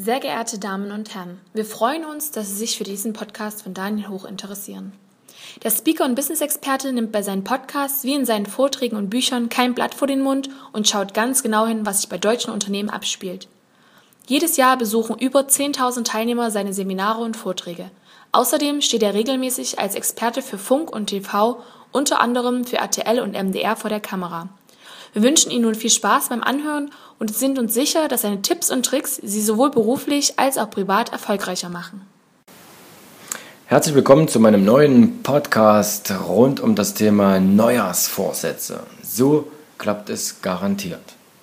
Sehr geehrte Damen und Herren, wir freuen uns, dass Sie sich für diesen Podcast von Daniel Hoch interessieren. Der Speaker und Business-Experte nimmt bei seinen Podcasts wie in seinen Vorträgen und Büchern kein Blatt vor den Mund und schaut ganz genau hin, was sich bei deutschen Unternehmen abspielt. Jedes Jahr besuchen über 10.000 Teilnehmer seine Seminare und Vorträge. Außerdem steht er regelmäßig als Experte für Funk und TV, unter anderem für RTL und MDR vor der Kamera. Wir wünschen Ihnen nun viel Spaß beim Anhören und sind uns sicher, dass seine Tipps und Tricks Sie sowohl beruflich als auch privat erfolgreicher machen. Herzlich willkommen zu meinem neuen Podcast rund um das Thema Neujahrsvorsätze. So klappt es garantiert.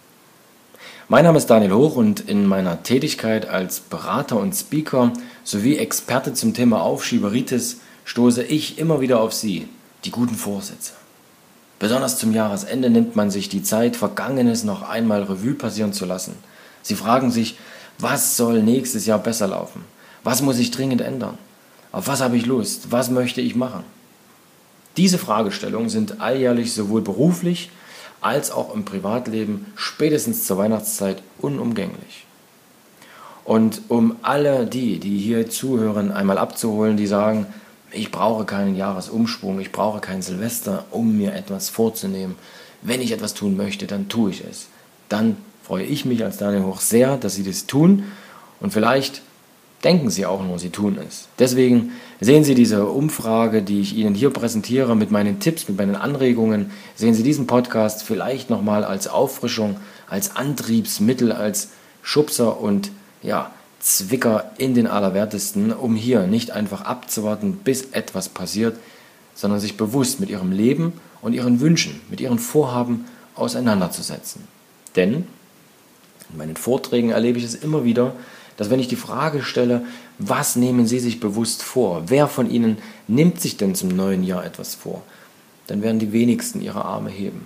Mein Name ist Daniel Hoch und in meiner Tätigkeit als Berater und Speaker sowie Experte zum Thema Aufschieberitis stoße ich immer wieder auf Sie, die guten Vorsätze. Besonders zum Jahresende nimmt man sich die Zeit, Vergangenes noch einmal Revue passieren zu lassen. Sie fragen sich, was soll nächstes Jahr besser laufen? Was muss ich dringend ändern? Auf was habe ich Lust? Was möchte ich machen? Diese Fragestellungen sind alljährlich sowohl beruflich als auch im Privatleben spätestens zur Weihnachtszeit unumgänglich. Und um alle die hier zuhören, einmal abzuholen, die sagen, ich brauche keinen Jahresumschwung, ich brauche kein Silvester, um mir etwas vorzunehmen. Wenn ich etwas tun möchte, dann tue ich es. Dann freue ich mich als Daniel Hoch sehr, dass Sie das tun und vielleicht denken Sie auch nur, Sie tun es. Deswegen sehen Sie diese Umfrage, die ich Ihnen hier präsentiere, mit meinen Tipps, mit meinen Anregungen, sehen Sie diesen Podcast vielleicht nochmal als Auffrischung, als Antriebsmittel, als Schubser und Zwicker in den Allerwertesten, um hier nicht einfach abzuwarten, bis etwas passiert, sondern sich bewusst mit Ihrem Leben und Ihren Wünschen, mit Ihren Vorhaben auseinanderzusetzen. Denn in meinen Vorträgen erlebe ich es immer wieder, dass wenn ich die Frage stelle, was nehmen Sie sich bewusst vor? Wer von Ihnen nimmt sich denn zum neuen Jahr etwas vor? Dann werden die wenigsten ihre Arme heben.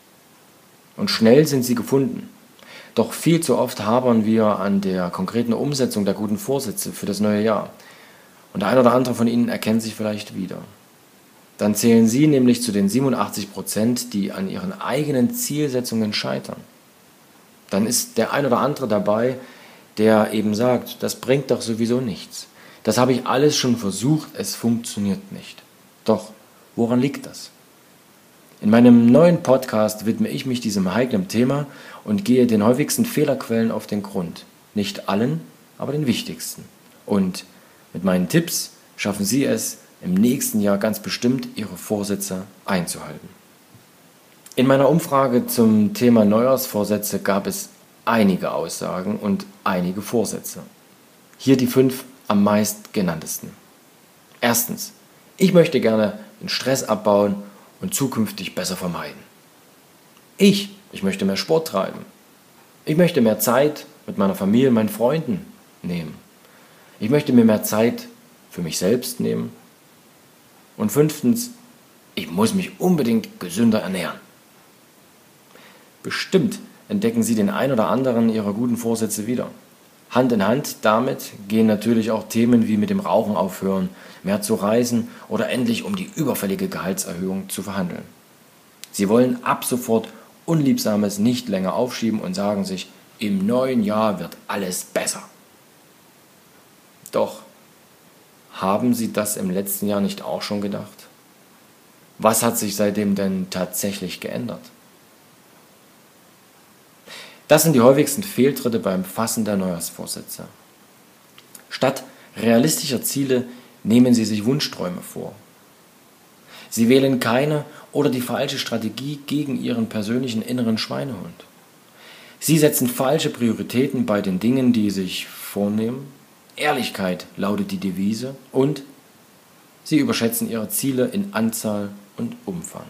Und schnell sind sie gefunden. Doch viel zu oft habern wir an der konkreten Umsetzung der guten Vorsätze für das neue Jahr. Und der ein oder andere von Ihnen erkennt sich vielleicht wieder. Dann zählen Sie nämlich zu den 87%, die an ihren eigenen Zielsetzungen scheitern. Dann ist der ein oder andere dabei, der eben sagt, das bringt doch sowieso nichts. Das habe ich alles schon versucht, es funktioniert nicht. Doch, woran liegt das? In meinem neuen Podcast widme ich mich diesem heiklen Thema und gehe den häufigsten Fehlerquellen auf den Grund. Nicht allen, aber den wichtigsten. Und mit meinen Tipps schaffen Sie es, im nächsten Jahr ganz bestimmt Ihre Vorsätze einzuhalten. In meiner Umfrage zum Thema Neujahrsvorsätze gab es einige Aussagen und einige Vorsätze. Hier die 5 am meist genanntesten. Erstens, ich möchte gerne den Stress abbauen und zukünftig besser vermeiden. Ich möchte mehr Sport treiben. Ich möchte mehr Zeit mit meiner Familie, meinen Freunden nehmen. Ich möchte mir mehr Zeit für mich selbst nehmen. Und 5, ich muss mich unbedingt gesünder ernähren. Bestimmt entdecken Sie den ein oder anderen Ihrer guten Vorsätze wieder. Hand in Hand damit gehen natürlich auch Themen wie mit dem Rauchen aufhören, mehr zu reisen oder endlich um die überfällige Gehaltserhöhung zu verhandeln. Sie wollen ab sofort Unliebsames nicht länger aufschieben und sagen sich, im neuen Jahr wird alles besser. Doch, haben Sie das im letzten Jahr nicht auch schon gedacht? Was hat sich seitdem denn tatsächlich geändert? Das sind die häufigsten Fehltritte beim Fassen der Neujahrsvorsätze. Statt realistischer Ziele nehmen Sie sich Wunschträume vor. Sie wählen keine oder die falsche Strategie gegen Ihren persönlichen inneren Schweinehund. Sie setzen falsche Prioritäten bei den Dingen, die Sie sich vornehmen. Ehrlichkeit lautet die Devise und Sie überschätzen Ihre Ziele in Anzahl und Umfang.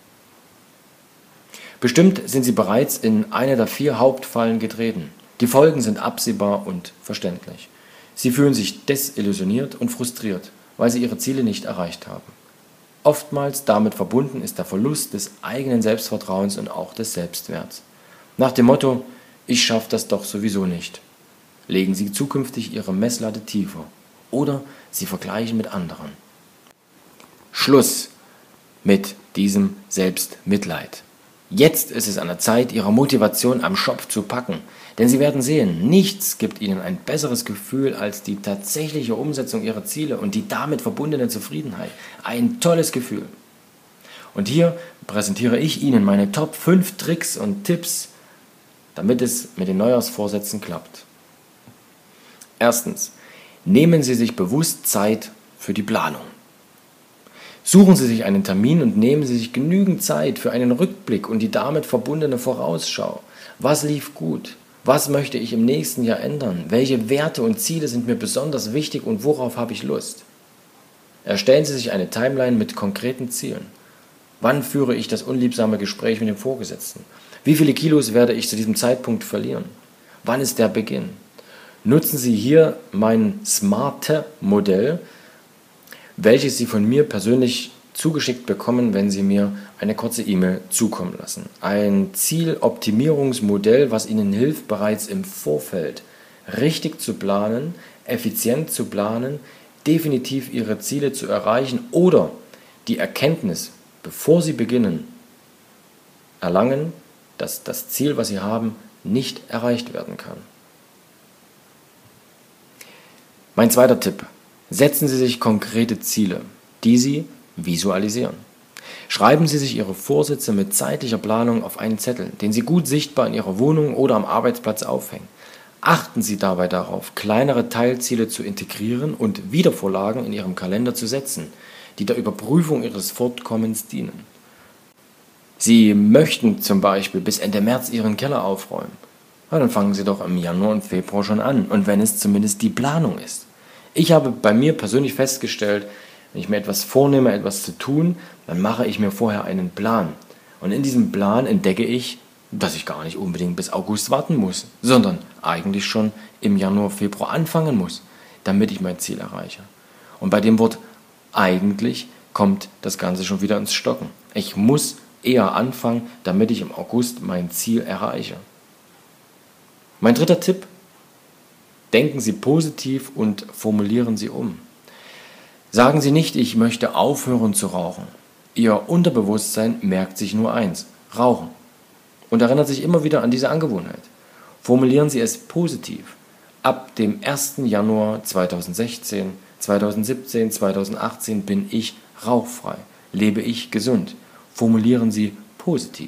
Bestimmt sind Sie bereits in eine der 4 Hauptfallen getreten. Die Folgen sind absehbar und verständlich. Sie fühlen sich desillusioniert und frustriert, weil Sie Ihre Ziele nicht erreicht haben. Oftmals damit verbunden ist der Verlust des eigenen Selbstvertrauens und auch des Selbstwerts. Nach dem Motto, ich schaffe das doch sowieso nicht. Legen Sie zukünftig Ihre Messlatte tiefer oder Sie vergleichen mit anderen. Schluss mit diesem Selbstmitleid. Jetzt ist es an der Zeit, Ihre Motivation am Schopf zu packen. Denn Sie werden sehen, nichts gibt Ihnen ein besseres Gefühl als die tatsächliche Umsetzung Ihrer Ziele und die damit verbundene Zufriedenheit. Ein tolles Gefühl. Und hier präsentiere ich Ihnen meine Top 5 Tricks und Tipps, damit es mit den Neujahrsvorsätzen klappt. Erstens, nehmen Sie sich bewusst Zeit für die Planung. Suchen Sie sich einen Termin und nehmen Sie sich genügend Zeit für einen Rückblick und die damit verbundene Vorausschau. Was lief gut? Was möchte ich im nächsten Jahr ändern? Welche Werte und Ziele sind mir besonders wichtig und worauf habe ich Lust? Erstellen Sie sich eine Timeline mit konkreten Zielen. Wann führe ich das unliebsame Gespräch mit dem Vorgesetzten? Wie viele Kilos werde ich zu diesem Zeitpunkt verlieren? Wann ist der Beginn? Nutzen Sie hier mein SMART-Modell, welches Sie von mir persönlich zugeschickt bekommen, wenn Sie mir eine kurze E-Mail zukommen lassen. Ein Zieloptimierungsmodell, was Ihnen hilft, bereits im Vorfeld richtig zu planen, effizient zu planen, definitiv Ihre Ziele zu erreichen oder die Erkenntnis, bevor Sie beginnen, erlangen, dass das Ziel, was Sie haben, nicht erreicht werden kann. Mein zweiter Tipp. Setzen Sie sich konkrete Ziele, die Sie visualisieren. Schreiben Sie sich Ihre Vorsätze mit zeitlicher Planung auf einen Zettel, den Sie gut sichtbar in Ihrer Wohnung oder am Arbeitsplatz aufhängen. Achten Sie dabei darauf, kleinere Teilziele zu integrieren und Wiedervorlagen in Ihrem Kalender zu setzen, die der Überprüfung Ihres Fortkommens dienen. Sie möchten zum Beispiel bis Ende März Ihren Keller aufräumen. Na, dann fangen Sie doch im Januar und Februar schon an, und wenn es zumindest die Planung ist. Ich habe bei mir persönlich festgestellt, wenn ich mir etwas vornehme, etwas zu tun, dann mache ich mir vorher einen Plan. Und in diesem Plan entdecke ich, dass ich gar nicht unbedingt bis August warten muss, sondern eigentlich schon im Januar, Februar anfangen muss, damit ich mein Ziel erreiche. Und bei dem Wort eigentlich kommt das Ganze schon wieder ins Stocken. Ich muss eher anfangen, damit ich im August mein Ziel erreiche. Mein dritter Tipp: Denken Sie positiv und formulieren Sie um. Sagen Sie nicht, ich möchte aufhören zu rauchen. Ihr Unterbewusstsein merkt sich nur eins: Rauchen. Und erinnert sich immer wieder an diese Angewohnheit. Formulieren Sie es positiv. Ab dem 1. Januar 2016, 2017, 2018 bin ich rauchfrei, lebe ich gesund. Formulieren Sie positiv.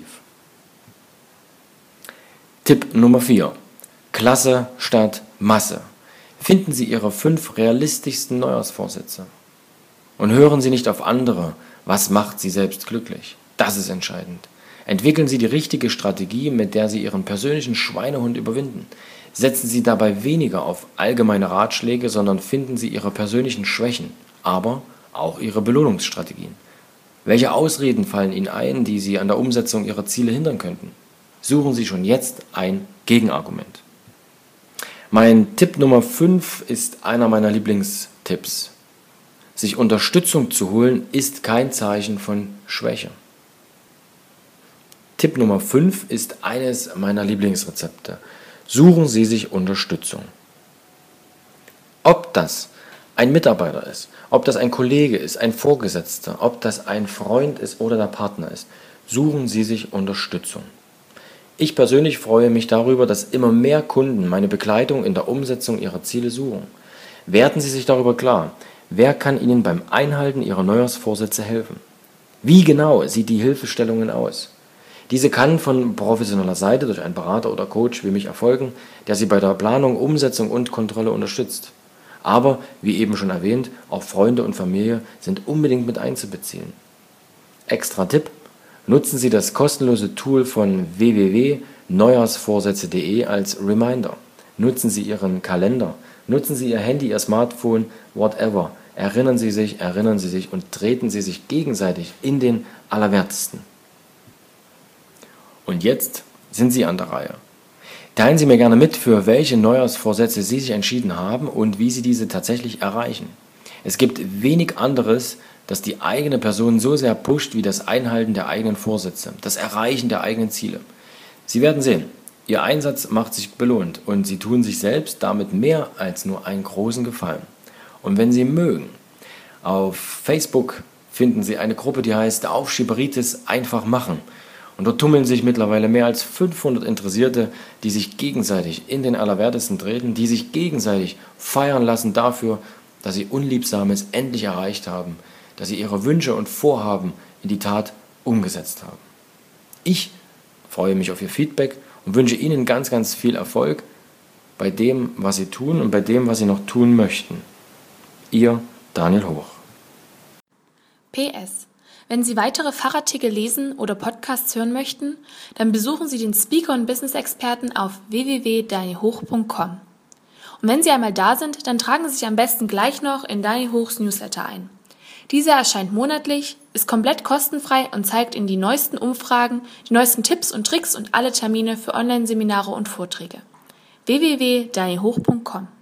Tipp Nummer 4. Klasse statt Masse. Finden Sie Ihre 5 realistischsten Neujahrsvorsätze. Und hören Sie nicht auf andere. Was macht Sie selbst glücklich? Das ist entscheidend. Entwickeln Sie die richtige Strategie, mit der Sie Ihren persönlichen Schweinehund überwinden. Setzen Sie dabei weniger auf allgemeine Ratschläge, sondern finden Sie Ihre persönlichen Schwächen, aber auch Ihre Belohnungsstrategien. Welche Ausreden fallen Ihnen ein, die Sie an der Umsetzung Ihrer Ziele hindern könnten? Suchen Sie schon jetzt ein Gegenargument. Mein Tipp Nummer 5 ist einer meiner Lieblingstipps. Sich Unterstützung zu holen, ist kein Zeichen von Schwäche. Tipp Nummer 5 ist eines meiner Lieblingsrezepte. Suchen Sie sich Unterstützung. Ob das ein Mitarbeiter ist, ob das ein Kollege ist, ein Vorgesetzter, ob das ein Freund ist oder der Partner ist, suchen Sie sich Unterstützung. Ich persönlich freue mich darüber, dass immer mehr Kunden meine Begleitung in der Umsetzung ihrer Ziele suchen. Werden Sie sich darüber klar, wer kann Ihnen beim Einhalten Ihrer Neujahrsvorsätze helfen? Wie genau sieht die Hilfestellung aus? Diese kann von professioneller Seite durch einen Berater oder Coach wie mich erfolgen, der Sie bei der Planung, Umsetzung und Kontrolle unterstützt. Aber, wie eben schon erwähnt, auch Freunde und Familie sind unbedingt mit einzubeziehen. Extra Tipp: Nutzen Sie das kostenlose Tool von www.neujahrsvorsätze.de als Reminder. Nutzen Sie Ihren Kalender, nutzen Sie Ihr Handy, Ihr Smartphone, whatever. Erinnern Sie sich und treten Sie sich gegenseitig in den Allerwertesten. Und jetzt sind Sie an der Reihe. Teilen Sie mir gerne mit, für welche Neujahrsvorsätze Sie sich entschieden haben und wie Sie diese tatsächlich erreichen. Es gibt wenig anderes, das die eigene Person so sehr pusht wie das Einhalten der eigenen Vorsätze, das Erreichen der eigenen Ziele. Sie werden sehen, Ihr Einsatz macht sich belohnt und Sie tun sich selbst damit mehr als nur einen großen Gefallen. Und wenn Sie mögen, auf Facebook finden Sie eine Gruppe, die heißt Aufschieberitis einfach machen. Und dort tummeln sich mittlerweile mehr als 500 Interessierte, die sich gegenseitig in den Allerwertesten treten, die sich gegenseitig feiern lassen dafür, dass sie Unliebsames endlich erreicht haben, dass sie ihre Wünsche und Vorhaben in die Tat umgesetzt haben. Ich freue mich auf Ihr Feedback und wünsche Ihnen ganz, ganz viel Erfolg bei dem, was Sie tun und bei dem, was Sie noch tun möchten. Ihr Daniel Hoch. PS: Wenn Sie weitere Fachartikel lesen oder Podcasts hören möchten, dann besuchen Sie den Speaker und Business Experten auf www.danielhoch.com. Und wenn Sie einmal da sind, dann tragen Sie sich am besten gleich noch in Daniel Hochs Newsletter ein. Dieser erscheint monatlich, ist komplett kostenfrei und zeigt Ihnen die neuesten Umfragen, die neuesten Tipps und Tricks und alle Termine für Online-Seminare und Vorträge. www.danielhoch.com